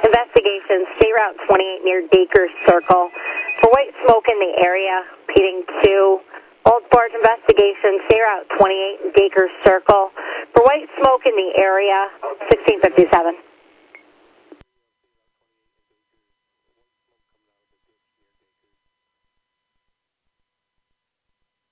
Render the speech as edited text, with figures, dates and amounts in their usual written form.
Investigation, State Route 28 near Dacre Circle. For white smoke in the area, repeating 2. Old Barge Investigation, State Route 28 Dacre Circle. For white smoke in the area, 1657.